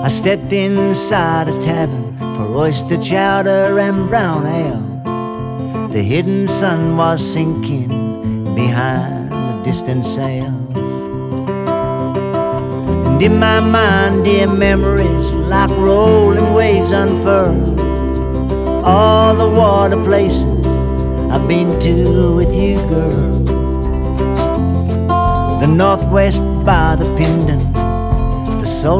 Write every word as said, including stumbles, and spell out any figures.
I stepped inside a tavern for oyster chowder and brown ale. The hidden sun was sinking behind the distant sails, and in my mind, dear memories like rolling waves unfurled. All the water places I've been to with you, girl. The northwest by the Pindon, the